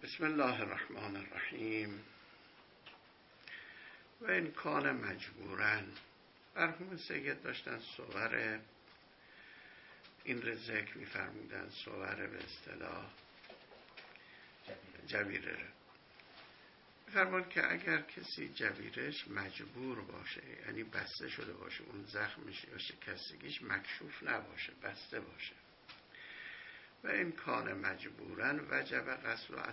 بسم الله الرحمن الرحیم. و این کان مجبورن، مرحوم سید داشتن صور این را ذکر می‌فرمودن، صور به اصطلاح جبیره را می‌فرمود که اگر کسی جبیرش مجبور باشه، یعنی بسته شده باشه، اون زخمش یا شکستگیش مکشوف نباشه، بسته باشه، و این کان مجبورن وجب غسل و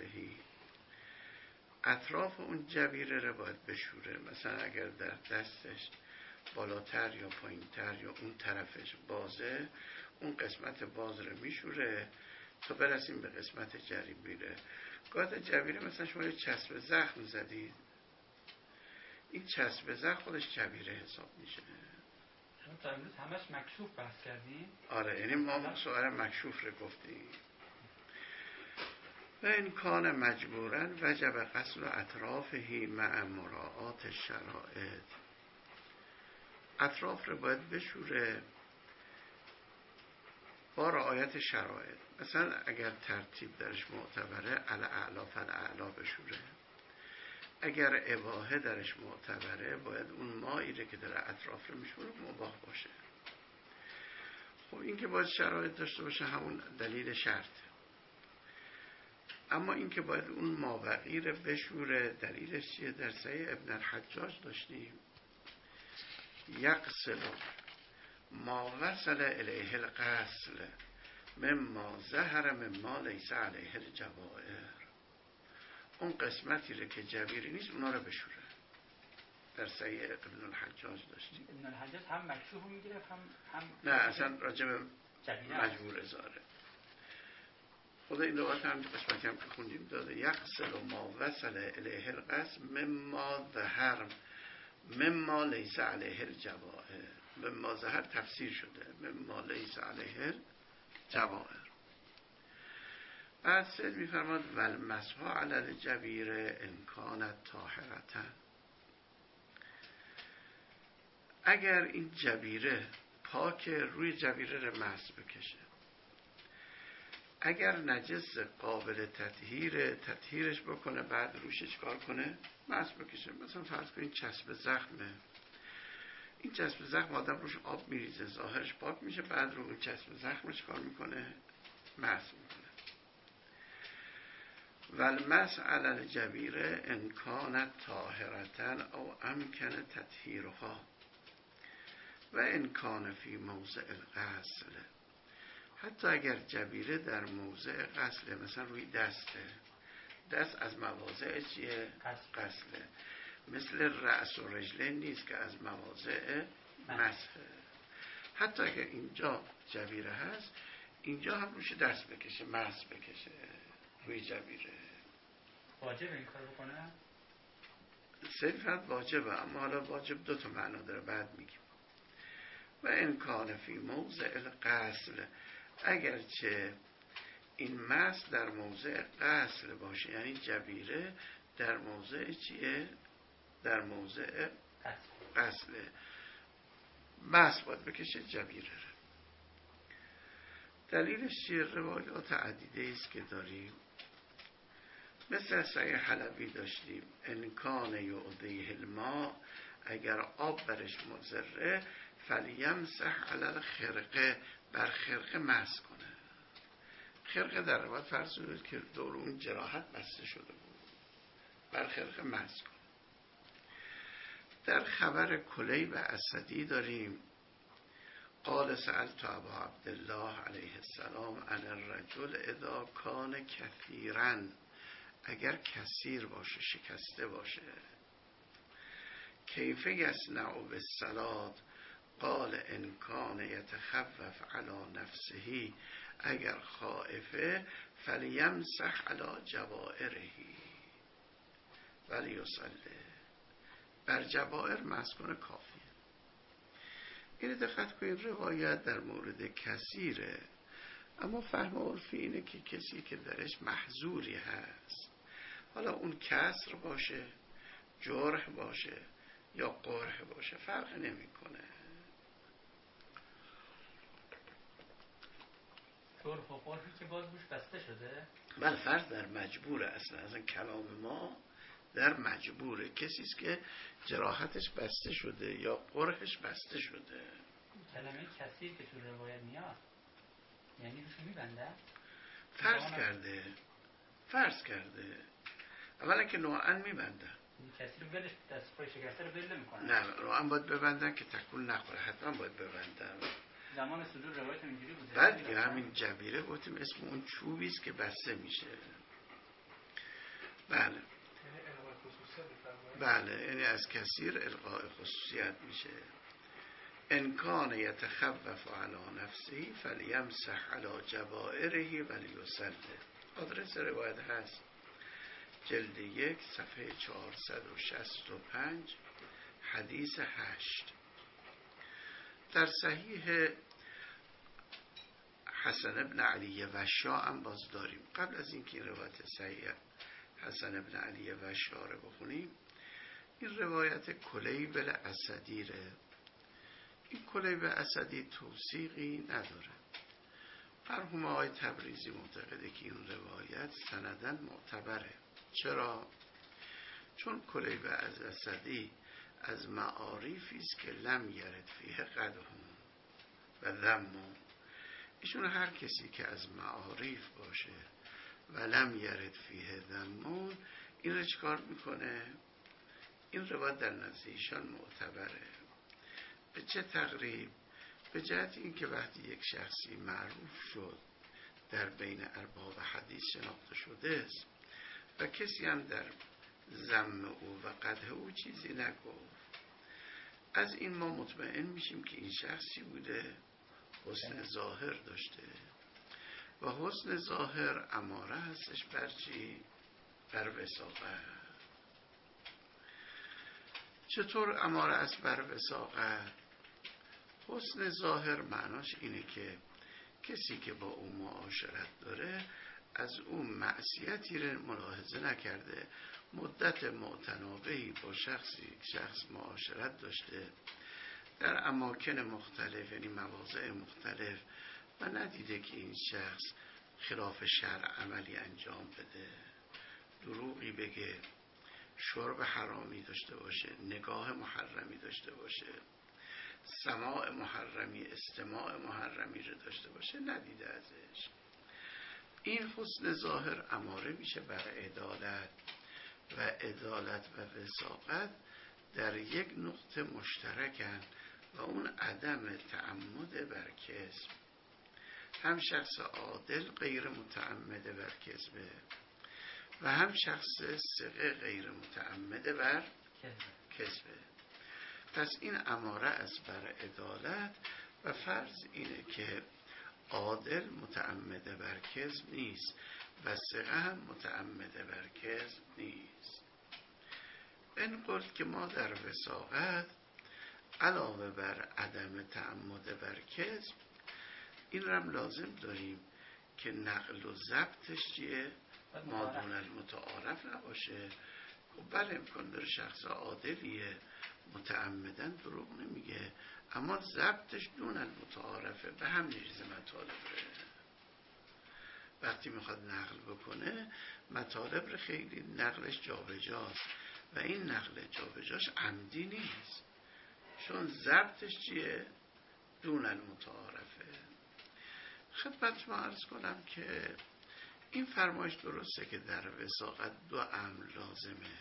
اطراف اون جبیره رو باید بشوره. مثلا اگر در دستش بالاتر یا پایینتر یا اون طرفش بازه، اون قسمت باز رو میشوره تا برسیم به قسمت جبیره. گاهی جبیره مثلا شما یه چسب زخم زدید، این چسب زخم خودش جبیره حساب میشه. شما تا امروز همش مکشوف بحث کردیم؟ آره، یعنی ما سوال مکشوف رو گفتیم. و این کان مجبورن وجب غسل اطرافه مع مراعات شرایط. اطراف رو باید بشوره با رعایت شرایط. مثلا اگر ترتیب درش معتبره، الاعلا فالاعلا بشوره. اگر اباحه درش معتبره، باید اون مایی که در اطراف رو میشوره مباح باشه. خب این که باید شرایط داشته باشه همون دلیل شرطه. اما این که باید اون مابقی رو بشوره، دلیلش چیه؟ در صحیح ابن الحجاج داشتیم یغسل ما وصل الیه الغسل مما ظهر مما لیس علیه الجوائر. اون قسمتی رو که جبیری نیست اونا رو بشوره. در صحیح ابن الحجاج داشتیم. ابن الحجاج هم مکشوف میگیره هم نه، اصلا راجب مجبور ازاره. خدا این روایت هم قسمتی هم که خوندیم داده یغسل ما وصل الیه الغسل مما ظهر مما لیس علیه الجوائر. مما ظهر تفسیر شده، مما لیس علیه الجوائر. بعد سید میفرماد والمسح علی الجبیره ان کانت طاهرة. اگر این جبیره پاک، روی جبیره رو مسح بکشه. اگر نجس قابل تطهیرش بکنه، بعد روش چیکار کنه؟ مسح بکشه. مثلا فرض کنید چسب زخمه، این چسب زخم آدم روش آب میریزه، ظاهرش پاک میشه، بعد رو اون چسب زخم چیکار میکنه؟ مسح میکنه. والمسح علی الجبیره ان کانت طاهرة او امکن تطهیرها و ان کان فی موضع الغسل. حتی اگر جبیره در موضع غسله، مثلا روی دسته، دست از مواضع چیه؟ غسله. مثل رأس و رجلین نیست که از مواضع مسحه. حتی اگر اینجا جبیره هست، اینجا هم روش دست بکشه، مسح بکشه روی جبیره. واجب این کار بکنه؟ صرفاً واجبه، اما حالا واجب دو تا معنا داره، بعد میگیم. و ان کان فی موضع الغسل، اگرچه این مسح در موضع غسل باشه، یعنی جبیره در موضع چیه؟ در موضع غسله، مسح باید بکشه جبیره رو. دلیلش چیه؟ روایات عدیده است که داریم. مثل صحیح حلبی داشتیم ان کان یعطیه الماء، اگر آب برش مضره فلیمسح علی الخرقه، بر خرقه مسح کنه. خرقه در روایت فرض شده که دور اون جراحت بسته شده بود، بر خرقه مسح کنه. در خبر کلیب اسدی داریم قال سألت ابا عبدالله علیه السلام عن الرجل اذا کان کثیرا، اگر کثیر باشه، شکسته باشه، کیف یصنع بالصلاة؟ قال ان کان یتخفف علی نفسه، اگر خائفه فلیمسح علی جوائره ولیصلی، بر جوائر مسح کنه کافیه. این دقت کنید، روایت در مورد کثیره، اما فهم عرفی اینه که کسی که درش محظوری هست، حالا اون کسر باشه، جرح باشه یا قرح باشه، فرق نمیکنه. شرح و قرحی که باز بوش بسته شده؟ بله، فرد در مجبوره. اصلا کلام ما در مجبوره. کسی است که جراحتش بسته شده یا قرحش بسته شده. کلمه کثیر که تو روایت میاد یعنی روشو میبنده؟ فرض کرده اولا که نوعا میبندن. کثیر ولش دست پای شکسته رو ول نمیکنه. نه، نوعا باید ببندن که تکون نخوره. حتما باید ببندن. زمان صدور روایت اینجوری بوده. بعد که همین جبیره گفتیم اسم اون چوبی است که بسته میشه. بله بله، یعنی از کثیر القاء خصوصیت میشه. ان کان یتخوف علی نفسه فلیمسح علی جبائره ولیسلم. آدرس روایت هست جلد 1 صفحه 465 حدیث 8. در صحیح حسن ابن علی وشا هم باز داریم. قبل از اینکه این روایت صحیح حسن ابن علی وشا رو بخونیم، این روایت کلیب الاسدیره. این کلیب اسدی توثیقی نداره. مرحوم آقای تبریزی معتقده که این روایت سنداً معتبره. چرا؟ چون کلیب اسدی از معارفی است که لم یرد فیه قدهم و ذم. ایشون هر کسی که از معارف باشه و لم یرد فیه ذم، این رو چکار میکنه؟ این روایت در نزد ایشان معتبره. به چه تقریب؟ به جهت این که وقتی یک شخصی معروف شد در بین ارباب حدیث شناخته شده است و کسی هم در ذم او و قدح او چیزی نگفت، از این ما مطمئن میشیم که این شخصی بوده حسن ظاهر داشته و حسن ظاهر اماره هستش بر چی؟ بر وثاقت. چطور اماره است بر وثاقت؟ حسن ظاهر معناش اینه که کسی که با او معاشرت داره از او معصیتی رو ملاحظه نکرده، مدت متناوبی با شخص معاشرت داشته در اماکن مختلف، یعنی مواضع مختلف، و ندیده که این شخص خلاف شرع عملی انجام بده، دروغی بگه، شرب حرامی داشته باشه، نگاه محرمی داشته باشه، سماع محرمی، استماع محرمی رو داشته باشه، ندیده ازش. این حسن ظاهر اماره میشه بر عدالت و عدالت و وثاقت در یک نقطه مشترکن و اون عدم تعمد بر کذب. هم شخص عادل غیر متعمد بر کذبه و هم شخص ثقه غیر متعمد بر کذبه. پس این اماره از بر عدالت و فرض اینه که عادل متعمد بر کذب نیست و ثقه هم متعمد بر کذب نیست. این قلت که ما در وثاقت علاوه بر عدم تعمد بر کذب این رم لازم داریم که نقل و ضبطش چیه؟ مادون المتعارف نباشه. خب بله امکان داره شخص عادلیه، متعمدن دروغ نمیگه، اما ضبطش دون المتعارفه، به هم میریزه مطالب ره. وقتی میخواد نقل بکنه مطالب ره خیلی نقلش جابجاست و این نقل جابجاش عمدی نیست، چون ضبطش چیه؟ دون المتعارفه. خدمت ما عرض کنم که این فرمایش درسته که در وثاقت دو امر لازمه،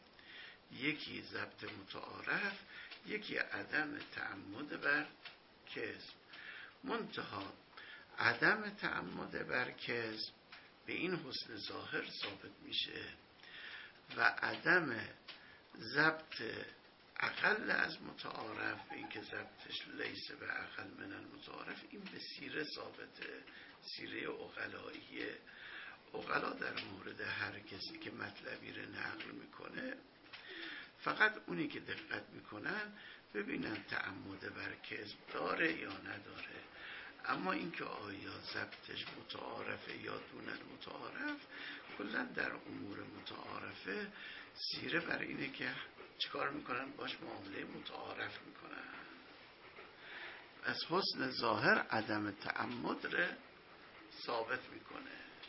یکی ضبط متعارف، یکی عدم تعمد بر کذب. منتها عدم تعمد بر کذب به این حسن ظاهر ثابت میشه و عدم ضبط اقل از متعارف، به این که ضبطش لیس به اقل من المتعارف، این به سیره ثابته، سیره عقلاییه. عقلا در مورد هر کسی که مطلبی رو نقل میکنه فقط اونی که دقت میکنن ببینن تعمد بر کذب داره یا نداره، اما اینکه آیا ضبطش متعارفه یا دون المتعارف، کلا در امور متعارفه سیره بر اینه که چیکار میکنن؟ باش معامله متعارف میکنن. از حسن ظاهر عدم تعمد رو ثابت میکنه.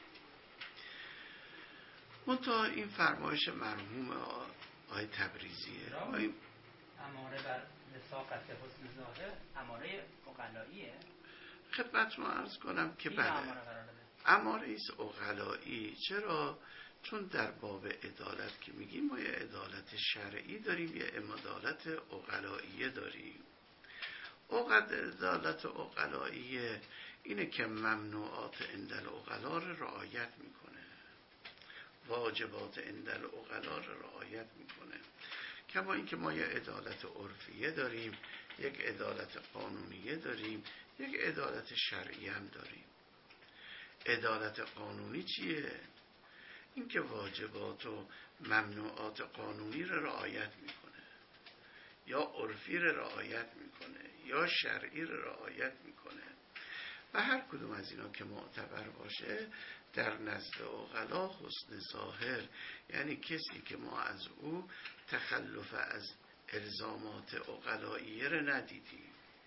منتها این فرمایش مرحوم آقای تبریزیه. اماره بر وساقت حسن ظاهر اماره عقلاییه. خدمتتون عرض کنم که بله اماره ایست عقلایی. چرا؟ چون در باب عدالت که میگیم ما یه عدالت شرعی داریم، یه عدالت عقلاییه داریم. عدالت عقلاییه اینه که ممنوعات عند العقلا رو رعایت میکنه، واجبات عند العقلا رو رعایت میکنه. کما اینکه ما یه عدالت عرفیه داریم، یک عدالت قانونیه داریم، یک عدالت شرعی هم داریم. عدالت قانونی چیه؟ این که واجبات و ممنوعات قانونی رو رعایت میکنه، یا عرفی رو رعایت میکنه، یا شرعی رو رعایت میکنه و هر کدوم از اینا که معتبر باشه در نزد عقلا حسن ظاهر، یعنی کسی که ما از او تخلف از الزامات عقلاییه رو ندیدیم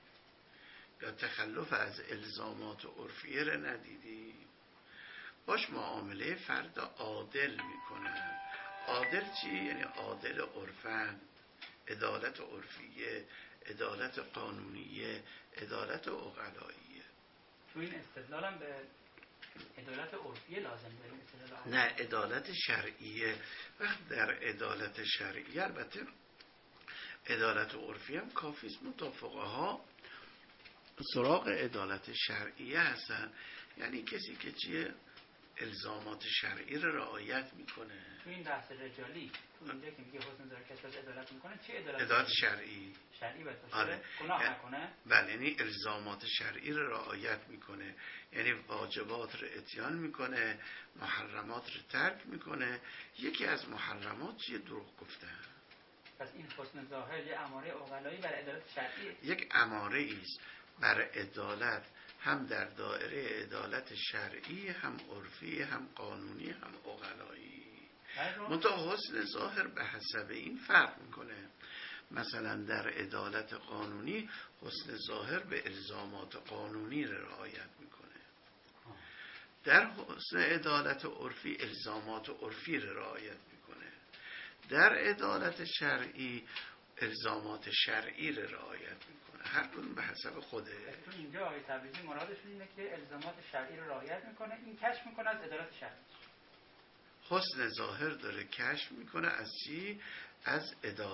یا تخلف از الزامات عرفیه رو ندیدیم، باش معامله فرد عادل میکنن. عادل چی؟ یعنی عادل عرفن، عدالت عرفیه، عدالت قانونیه، عدالت عقلاییه. تو این استدلالم به عدالت عرفیه لازم داریم استدلال؟ نه، عدالت شرعیه. وقت در عدالت شرعیه البته عدالت عرفی هم کافیست، متفقها سراغ عدالت شرعیه هستن، یعنی کسی که چیه الزامات شرعی رو رعایت میکنه. تو این بحث رجالی تو اینجا که میگه حسن ظاهر کسی از عدالت میکنه چه عدالت؟ عدالت شرعی باید باشه. آره. گناه نکنه. بله، یعنی الزامات شرعی رو رعایت میکنه، یعنی واجبات رو اتیان میکنه، محرمات رو ترک میکنه. یکی از محرمات چیه؟ دروغ گفتن. پس این حسن ظاهر یه اماره عقلایی بر عدالت شرعیه. یک اماره ایست بر عدالت، هم در دایره عدالت شرعی، هم عرفی، هم قانونی، هم عقلایی. منتها حسن ظاهر به حسب این فرق میکنه. مثلا در عدالت قانونی حسن ظاهر به الزامات قانونی رعایت میکنه، در حسن عدالت عرفی الزامات عرفی رعایت میکنه، در عدالت شرعی الزامات شرعی رعایت میکنه. هر کدوم به حسب خوده. تو اینجا آقای تبریزی مرادشون اینه که الزامات شرعی رو رعایت میکنه، این کشف میکنه از عدالت شرعی. حسن ظاهر داره کشف میکنه از چی؟ از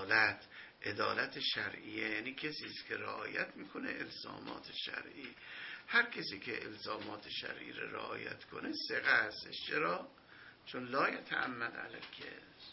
عدالت شرعیه، یعنی کسی است که رعایت میکنه الزامات شرعی. هر کسی که الزامات شرعی رو رعایت کنه ثقه هستش. چرا؟ چون لا یتعمد علی الکذب.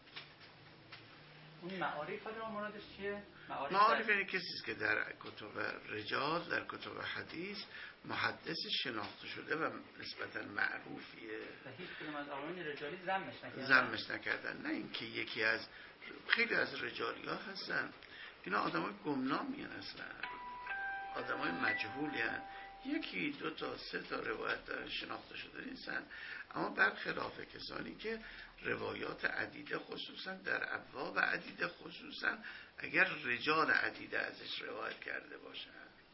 اون معارف رو مرادش چیه؟ معارف یعنی کسی است که در کتب رجال، در کتب حدیث محدث شناخته شده و نسبتا معروفیه و هیچ کدوم از آقایان رجالی ذمش نکردن. نه اینکه یکی از خیلی از رجالی ها هستن اینا آدمای گمنامی هستن، آدمای مجهولی هستن، یکی دو تا سه تا روایت دارن شناخته شده نیستن، اما برخلاف کسانی که روایات عدیده خصوصا در ابواب عدیده خصوصا اگر رجال عدیده ازش روایت کرده باشن.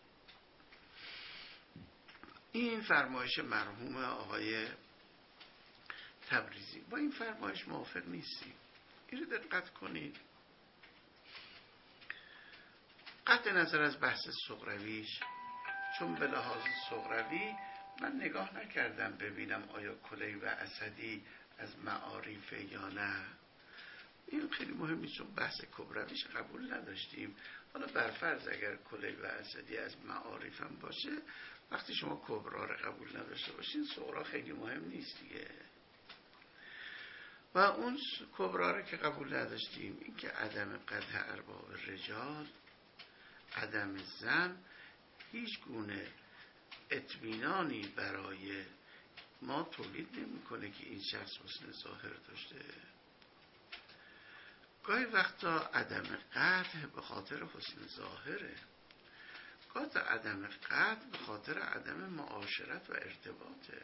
این فرمایش مرحوم آقای تبریزی. با این فرمایش موافق نیستیم. این رو دقت کنید. قطع نظر از بحث سغرویش، چون به لحاظ سغروی من نگاه نکردم ببینم آیا کلی و اسدی از معارفه یا نه. این خیلی مهمی، چون بحث کبرویش قبول نداشتیم. حالا برفرض اگر کلی و اسدی از معارفم باشه، وقتی شما کبرا رو قبول نداشته باشین صغرا خیلی مهم نیست دیگه. و اون کبرا رو که قبول نداشتیم، این که عدم قطع ارباب رجال، عدم ذم، هیچ گونه اطمینانی برای ما تولید نمی‌کنه که این شخص حسن ظاهر داشته. گاهی وقتا عدم قطع به خاطر حسن ظاهره، گاهی عدم قطع به خاطر عدم معاشرت و ارتباطه.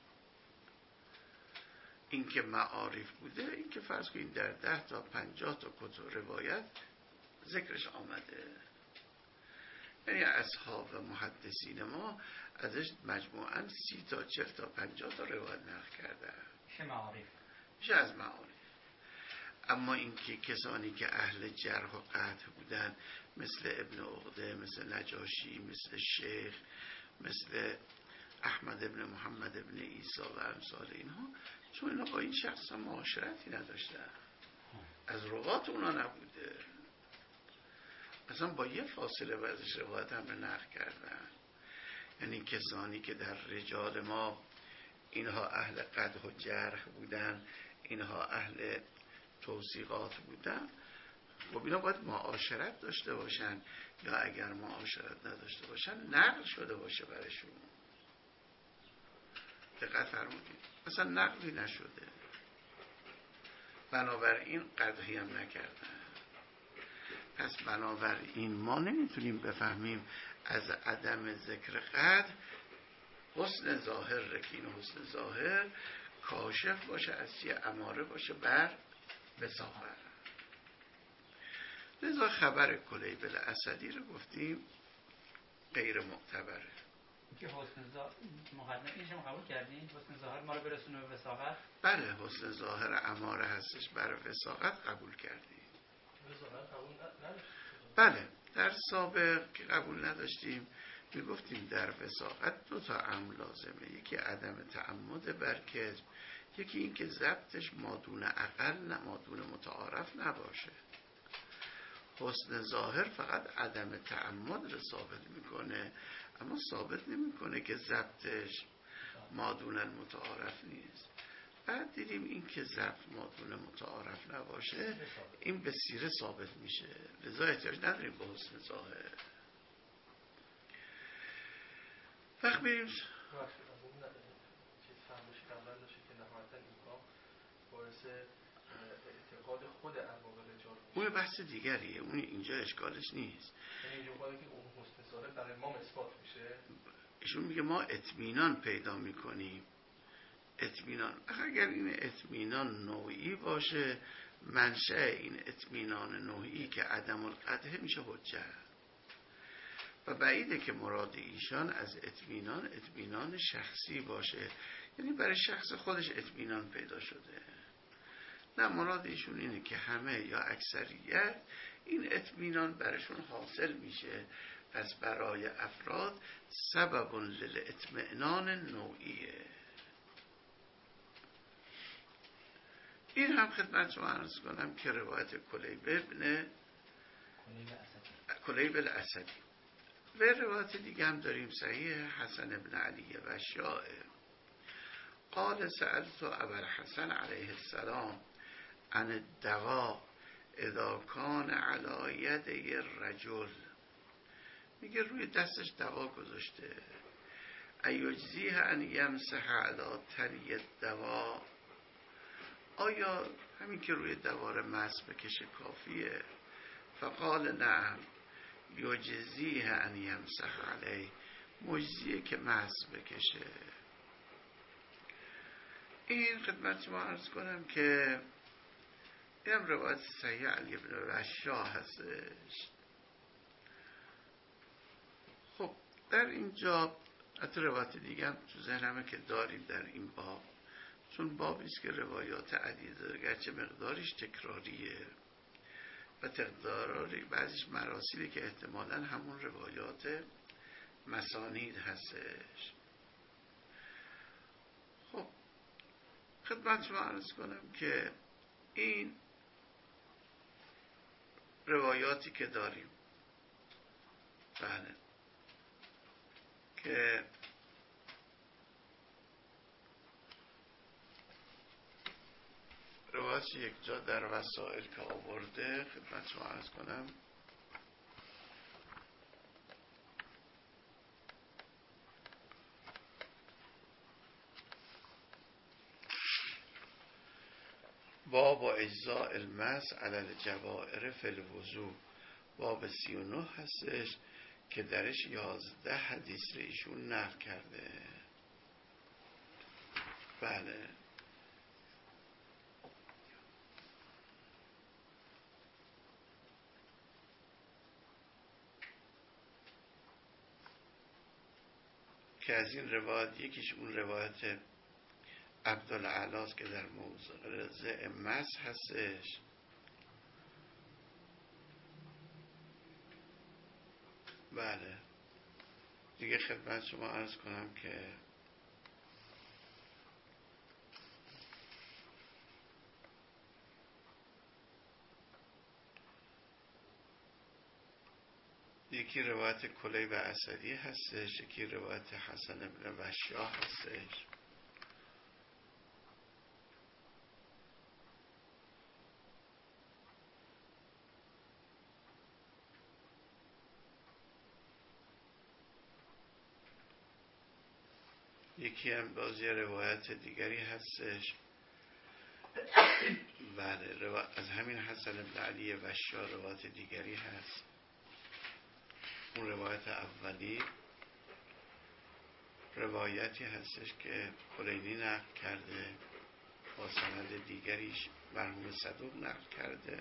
این که معارف بوده، این که فرض کنید در 10 تا 50 تا کتب روایت ذکرش آمده، یعنی اصحاب محدثین ما ازش مجموعاً 30 تا 40 تا 50 تا روایت نقل کردن. میشه از معارف. اما اینکه کسانی که اهل جرح و قطع بودن مثل ابن عقده، مثل نجاشی، مثل شیخ، مثل احمد ابن محمد ابن عیسی و امثال اینها، چون اینا با این شخص معاشرتی نداشتن، از روات اونا نبوده، اصلا با یه فاصله بعضش روایت هم نقل کردن. یعنی کسانی که در رجال ما اینها اهل قدح و جرح بودن، اینها اهل توثیقات بودن، خب اینا باید معاشرت داشته باشن، یا اگر معاشرت نداشته باشن نقل شده باشه برشون. دقت فرمودید، اصلا نقلی نشده، بنابراین قدحی هم نکردن. پس بنابراین ما نمیتونیم بفهمیم از عدم ذکر قدح حسن ظاهر رکین، حسن ظاهر کاشف باشه از چیه؟ اماره باشه بر وثاقت. لذا خبر کلیب الاسدی رو گفتیم غیر معتبره. که حسن ظاهر مقدمه اینش هم قبول کردین؟ حسن ظاهر ما رو برسونه به وثاقت؟ بله، حسن ظاهر اماره هستش بر وثاقت قبول کردیم. بله، در سابق که قبول نداشتیم میگفتیم در وثاقت 2 تا امر لازمه، یکی عدم تعمد بر کذب، یکی این که ضبطش مادون اقل نه مادون متعارف نباشه. حسن ظاهر فقط عدم تعمد رو ثابت میکنه، اما ثابت نمیکنه که ضبطش مادون متعارف نیست. بعد دیدیم این که ضبط مادون متعارف نباشه این به سیره ثابت میشه، لذا احتیاج نداریم به حسن ظاهر. وقت بریم اعتقاد خود ارباب رجال اون بحث دیگریه، اون اینجا اشکالش نیست. یعنی اینجا که اون حسن ظاهر برای ما اثبات میشه. ایشون میگه ما اطمینان پیدا میکنیم. اطمینان، اگر این اطمینان نوعی باشه، منشأ این اطمینان نوعی که عدم القدح میشه حجت. و بعیده که مراد ایشان از اطمینان شخصی باشه، یعنی برای شخص خودش اطمینان پیدا شده. نه، مراد ایشون اینه که همه یا اکثریت این اطمینان برشون حاصل میشه، پس برای افراد سبب للاطمئنان نوعیه. این هم خدمت شما عرض کنم که روایت کلیب الاسدی و روایت دیگه هم داریم صحیح حسن ابن علی و شائع قال سألت ابا الحسن علیه السلام عن الدواء اذا کان علی یدی الرجل، میگه روی دستش دوا گذاشته، ایجزیه ان یمسح علی تری الدواء، آیا همین که روی دوار مس بکشه کافیه؟ فقال نعم یجزیه ان یمسح علی، مجزیه که مس بکشه. این خدمت شما عرض کنم که این هم روایت صحیح علی بن رشا هستش. خب در اینجا حتی روایت دیگه هم تو ذهنمه که داریم در این باب، چون بابیست که روایات عدیده داره، گرچه مقدارش تکراریه و تقداری بعضیش مراسیلی که احتمالاً همون روایات مسانید هستش. خب خدمت شما عرض کنم که این روایاتی که داریم، بله، که روایت یک جا در وسائل که آورده خدمت شما عرض کنم، باب اجزاء المس علی الجوائر فی الوضو، باب 39 هستش که درش 11 حدیث رو ایشون نقل کرده. بله، که از این روایت یکیش اون روایت عبدالعلاست که در موضع مسح هستش. بله دیگه خدمت شما عرض کنم که یکی روایت کلیب اسدی هستش، یکی روایت حسن بن وشاح هستش. یکی هم بازی روایت دیگری هستش. بله از همین حسن بن علی وشاح روایت دیگری هست. اون روایت اولی روایتی هستش که کلینی نقل کرده، با سند دیگریش مرحوم صدوق نقل کرده.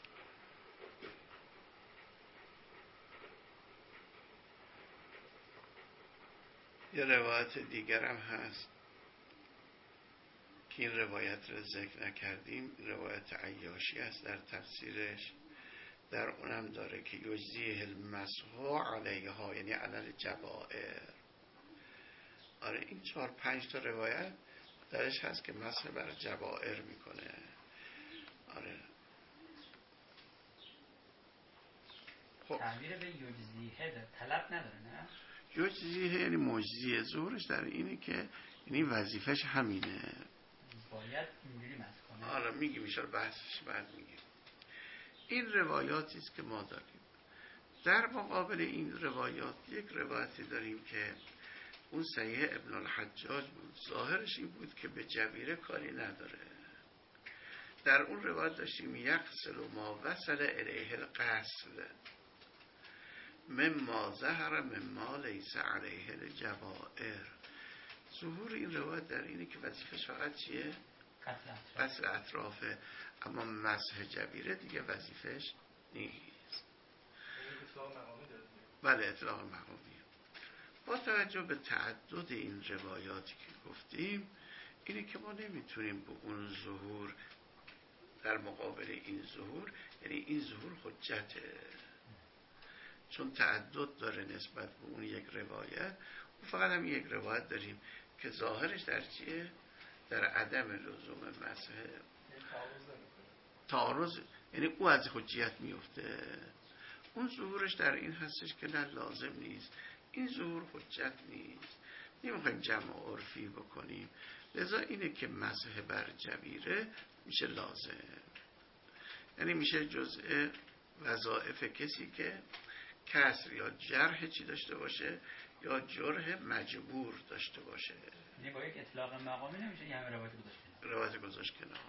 یه روایت دیگر هم هست که این روایت رو ذکر نکردیم، روایت عیاشی هست در تفسیرش. در اونم داره که یجزیه المسح علیها، یعنی علی جبائر. آره این 4-5 تا روایت درش هست که مسح بر جبائر میکنه. آره خب تعبیر به یجزیه طلب نداره نه؟ یجزیه یعنی مجزیه. ظهورش در اینه که یعنی وظیفش همینه، باید اینجوری مسح کنه. آره میگیم میشه بحثش بعد میگیم. این روایاتی است که ما داریم. در مقابل این روایات یک روایتی داریم که اون صحیح ابن الحجاج بود، ظاهرش این بود که به جبیره کاری نداره. در اون روایت داشتیم یغسل ما وصل الیه الغسل مما ظهر مما لیس علیه الجبائر. ظهور این روایت در اینه که وظیفش فقط چیه؟ غسل اطرافه، اما مسح جبیره دیگه وظیفش نیست. بله اطلاق مقامی. با توجه به تعدد این روایاتی که گفتیم، اینه که ما نمیتونیم به اون ظهور در مقابل این ظهور، یعنی این ظهور حجته، چون تعدد داره نسبت به اون یک روایت. و فقط هم یک روایت داریم که ظاهرش در چیه؟ در عدم لزوم مسح. تعارض یعنی او از حجیت میفته. اون ظهورش در این هستش که نه لازم نیست، این ظهور حجت نیست، نمیخوایم جمع عرفی بکنیم. لذا اینه که مسح بر جبیره میشه لازم، یعنی میشه جزء وظایف کسی که کسر یا جرح چی داشته باشه یا جرح مجبور داشته باشه. یعنی با یک اطلاق مقامی نمیشه این همه روایت گذاشت کنار. روایت گذاشت کنار.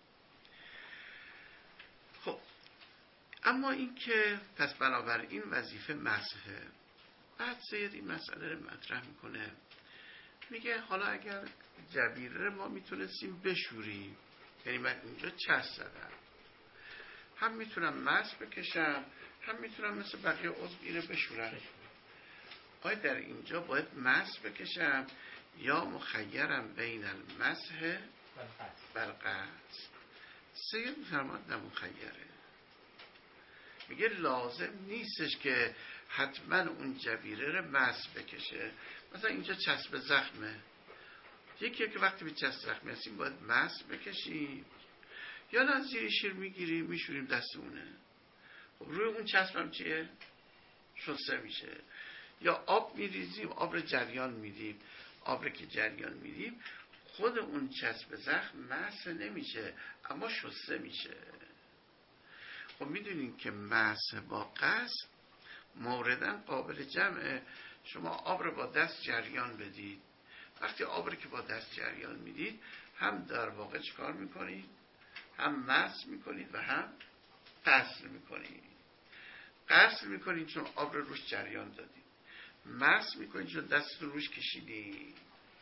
خب اما این که پس بنابراین وظیفه مسحه. بعد سید این مسئله رو مطرح میکنه، میگه حالا اگر جبیره ما میتونستیم بشوریم، یعنی من اینجا چسب زدم، هم میتونم مسح بکشم، هم میتونم مثل بقیه عضو اینو بشورم. آیا در اینجا باید مسح بکشم یا مخیرم بین المسح و الغسل؟ سید میفرماد نه مخیره. میگه لازم نیستش که حتما اون جبیره رو مسح بکشه. مثلا اینجا چسب زخمه، یکی که وقتی به چسب زخم هستیم باید مسح بکشیم، یا نه زیر شیر میگیریم میشوریم دستمونه. خب روی اون چسب هم چیه؟ شسته میشه. یا آب میریزیم، آب رو جریان میدیم، آب رو که جریان میدیم خود اون چسب زخم مسح نمیشه اما شسته میشه. خب میدونین که مسح با غسل موردن قابل جمعه. شما آب رو با دست جریان بدید، وقتی آب رو که با دست جریان میدید هم در واقع چکار میکنید؟ هم مسح میکنید و هم غسل میکنید. غسل میکنید چون آب رو روش جریان دادید، مسح میکنید چون دستتون روش کشیدید.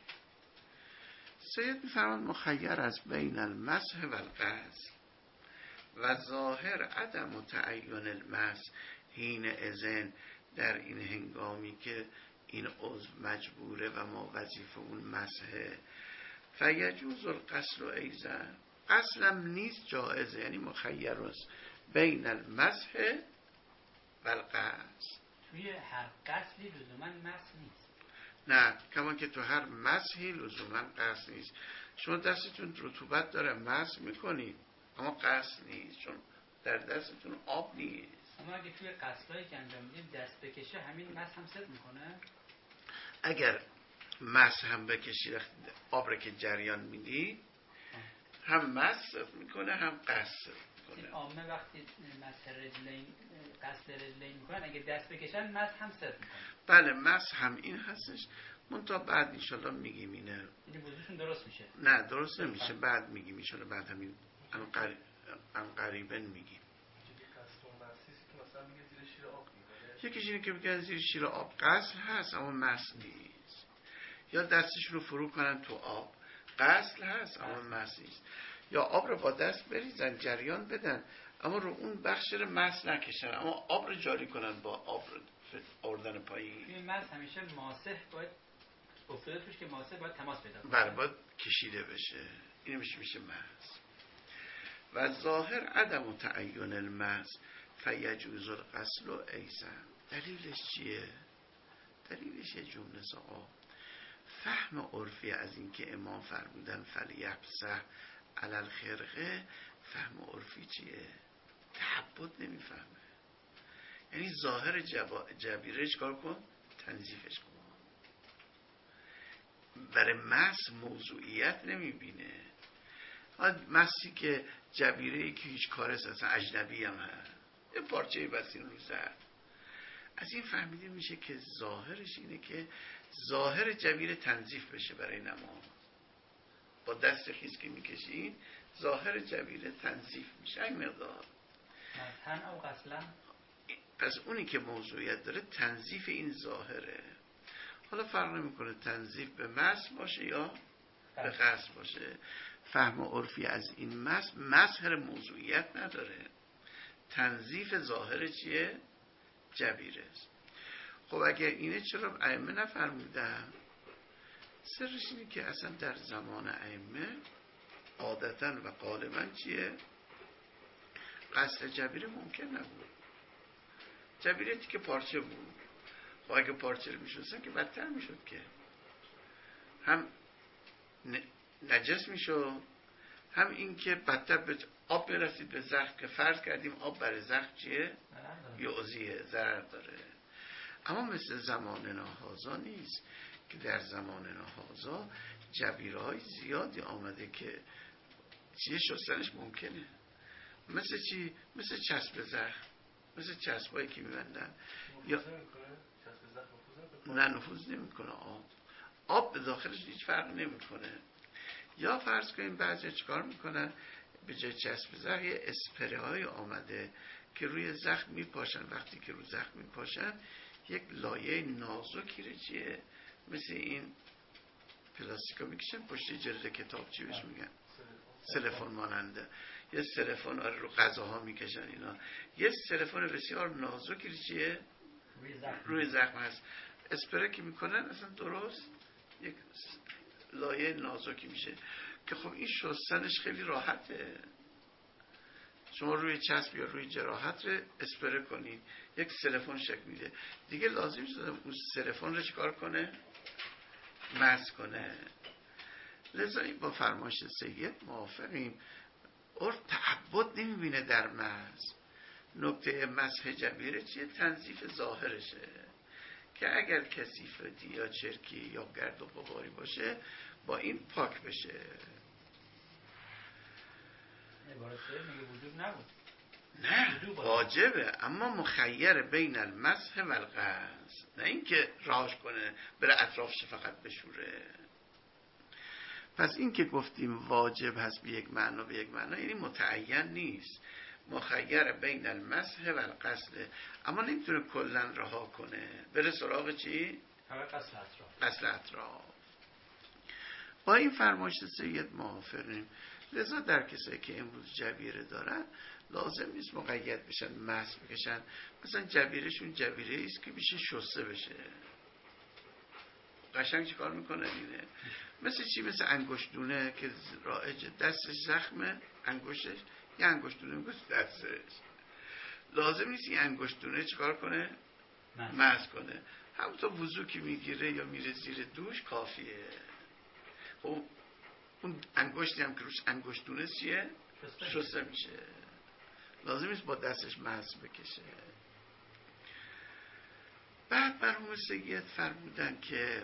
سید میفرماد مخیر از بین المسح و الغسل و ظاهر عدم تعین المسح حین اذن، در این هنگامی که این عضو مجبوره و ما وظیفه اون مسحه، فیجوز الغسل ایضا، غسلم نیست جائزه، یعنی مخیر است بین المسح و الغسل. توی هر غسلی لزوما مسح نیست. نه، کمان که تو هر مسحی لزوما غسل نیست. شما دستتون رطوبت داره مسح میکنید اما غسل نیست، چون در دستتون آب نیست. اما اگه توی غسلایی که انجام میدیم دست بکشه، همین مسح هم ست میکنه؟ اگر مسح هم بکشی آب را که جریان میدی هم مسح میکنه هم غسل میکنه. عامه وقتی مسح رجلین غسل رجلین میکنن اگه دست بکشن مسح هم ست میکنه. بله مسح هم این هستش، منتها بعد انشالله میگیم اینه. یعنی وضوشون درست میشه؟ نه درست نمیشه، بعد میگیم انشالله، بعد همین قریبا میگیم. یکیش اینه که بگن زیر شیر آب غسل هست اما مسح نیست، یا دستش رو فرو کنن تو آب غسل هست اما مسح نیست، یا آب رو با دست بریزن جریان بدن اما رو اون بخش رو مسح نکشن اما آب رو جاری کنن با آب رو آوردن پایین. توی مسح همیشه ماسح باید افتاده توش که ماسح باید تماس پیدا کنه. بله باید کشیده بشه، این میشه مسح. و ظاهر عدم تعین المسح فیجوز الغسل ایضا. دلیلش چیه؟ دلیلش یه جمله آقا فهم عرفی از این که امام فرمودن فلیمسح علی الخرقه، فهم عرفی چیه؟ تعبد نمیفهمه، یعنی ظاهر جبیره چکار کن؟ تنظیفش کن. برای مسح موضوعیت نمیبینه. مسحی که جبیره‌ای که هیچ کارش اصلا اجنبی هم هست، یه پارچه بسین رو زد، از این فهمیده میشه که ظاهرش اینه که ظاهر جبیره تنظیف بشه برای نماز. با دست خیس که میکشین ظاهر جبیره تنظیف میشه این مقدار. مسحن او غسلن. پس اونی که موضوعیت داره تنظیف این ظاهره. حالا فرق نمیکنه تنظیف به مسح باشه یا به غسل باشه. فهم عرفی از این مسح مظهر موضوعیت نداره، تنظیف ظاهر چیه؟ جبیره است. خب اگر اینه چرا ائمه نفرمودن؟ سرش اینه که اصلا در زمان ائمه عادتاً و غالباً چیه؟ غسل جبیره ممکن نبود. جبیره که پارچه بود، خب اگه پارچه رو میشستن که بدتر میشد، که هم نجس میشد، هم این که بدتر به آب میرسید به زخم، که فرض کردیم آب برای زخم چیه؟ یعزیه، ضرر داره. اما مثل زمان هذا نیست که در زمان هذا جبیره های زیادی آمده که چیه شستنش ممکنه. مثل چی؟ مثل چسب زخم، مثل چسبایی که میبندن یا نه نفوذ نمیکنه. آب به داخلش هیچ فرق نمیکنه. یا فرض کنیم بعضی چیکار میکنن، به جای چسب زخم یه اسپری های آمده که روی زخم میپاشن، وقتی که روی زخم میپاشن یک لایه نازکی رو چیه مثل این پلاستیکا میکشن پشت جلد کتاب، چی بهش میگن؟ سلفون ماننده. یه سلفون رو غذاها میکشن اینا، یه سلفون بسیار نازکی رو چیه روی زخم هست، اسپری که میکنن اصلا درست یک لایه نازکی میشه که خب این شستنش خیلی راحته. شما روی چسب یا روی جراحت رو اسپری کنید، یک سلفون شکل میده، دیگه لازم شده اون سلفون رو چیکار کنه؟ مسح کنه. لذا این با فرمایش سید موافقیم. عرف تعبد نمیبینه در مسح. نکته مسح جبیره چیه؟ تنظیف ظاهرشه، که اگر کثیفتی یا چرکی یا گرد و غباری باشه با این پاک بشه. عبارت میگه وجود نبود. نه واجبه، اما مخیر بین المسح و الغسل، نه اینکه راش کنه بره اطرافش فقط بشوره. پس این که گفتیم واجب هست به یک معنا به یک معنا، یعنی متعین نیست، مخیر بین المسح و الغسل، اما نمیتونه کلن رها کنه بره سراغ چی؟ غسل اطراف. با این فرمایش سید موافقیم. لذا در کسایی که امروز جبیره دارن لازم نیست مقید بشن مسح بکشن، مثلا جبیرهشون جبیره ایست که بشه شسته بشه. قشنگ چی کار میکنه اینه مثل چی؟ مثل انگشتونه که رایجه، دستش زخمه، انگشتش یه انگشتونه میگه دستش، لازم نیست این انگشتونه چیکار کنه؟ مسح کنه. همونطور وضو که میگیره یا میره زیر دوش کافیه. خب اون انگشتی هم که روش انگشتونه چیه؟ شسته میشه، لازم نیست با دستش مسح بکشه. بعد مرحوم سید فرمودن که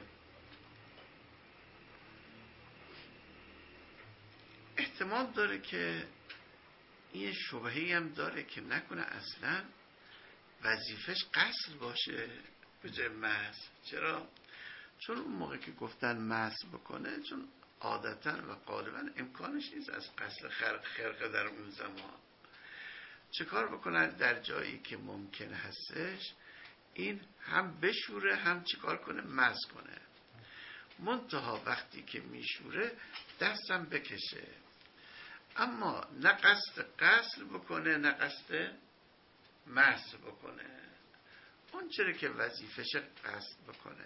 احتمال داره که این شبهه‌ای هم داره که نکنه اصلا وظیفش غسل باشه به جای مسح. چرا؟ چون اون موقع که گفتن مسح بکنه، چون عادتا و غالبا امکانش نیست از غسل خرقه در اون زمان، چه کار بکنن در جایی که ممکن هستش این هم بشوره هم چه کار کنه؟ مسح کنه. منتها وقتی که میشوره دستم بکشه، اما نه قصد غسل بکنه نه قصد مسح بکنه. اون چرا که وظیفش قصد بکنه.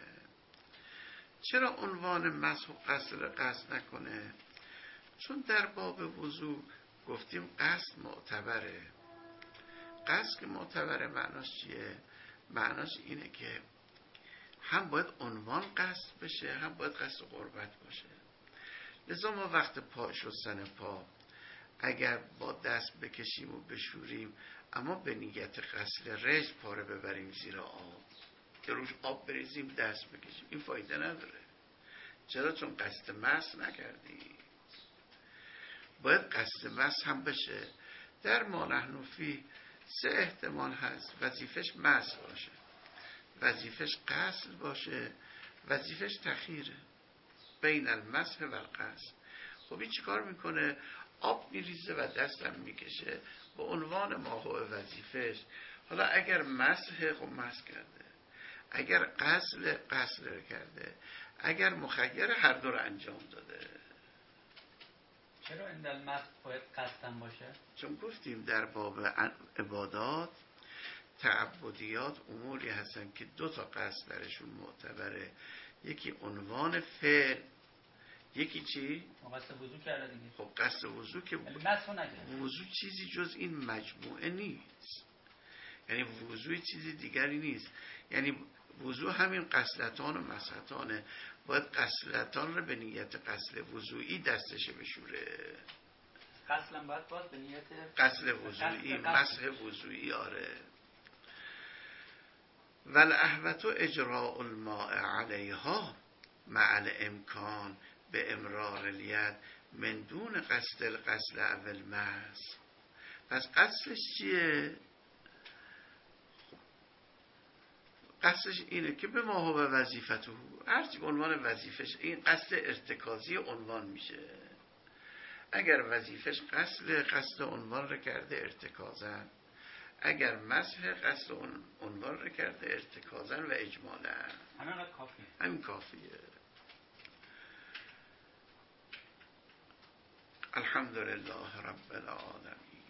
چرا عنوان مسح و غسل قصد نکنه؟ چون در باب وضو گفتیم قصد معتبره. قصد که معتبره معناش چیه؟ معناش اینه که هم باید عنوان قصد بشه هم باید قصد قربت باشه. لذا ما وقت پا شستن پا اگر با دست بکشیم و بشوریم اما به نیت غسل رجل پا رو ببریم زیر آب که روش آب بریزیم دست بکشیم، این فایده نداره. چرا؟ چون قصد مسح نکردیم. باید قصد مسح هم بشه. در ما نحن فیه 3 احتمال هست: وظیفش مسح باشه، وظیفش غسل باشه، وظیفش تخیره بین المسح و الغسل. خب این چی کار میکنه؟ آب میریزه و دستم میکشه به عنوان ماهو وظیفش. حالا اگر مسح خب مسح کرده، اگر غسل کرده، اگر مخیر هر دو رو انجام داده. چرا این در مسح باید قصدم باشه؟ چون گفتیم در باب عبادات تعبدیات اموری هستن که 2 تا قصد درشون معتبره. یکی عنوان فعل، یکی چی؟ قصد وضو کرده دیگه. خب قصد وضو که وضو چیزی جز این مجموعه نیست، یعنی وضو چیزی دیگری نیست. یعنی وضو همین غسلتان و مسحتانه. باید غسلتان رو به نیت غسل وضوئی دستش بشوره. غسلم باید به نیت غسل وضوئی، مسح وضوئی. آره. والاحوط اجراء الماء علیها مع الامکان به امرار الید من دون قصد الغسل او المسح. پس قصدش چیه؟ قصدش اینه که به ما هو وظیفته، هرچی عنوان وظیفش، این قصد ارتکازی عنوان میشه. اگر وظیفش قصد عنوان رو کرده ارتکازن، اگر مسح قصد عنوان رو کرده ارتکازن و اجمالا، همین کافیه. الحمدلله رب العالمین.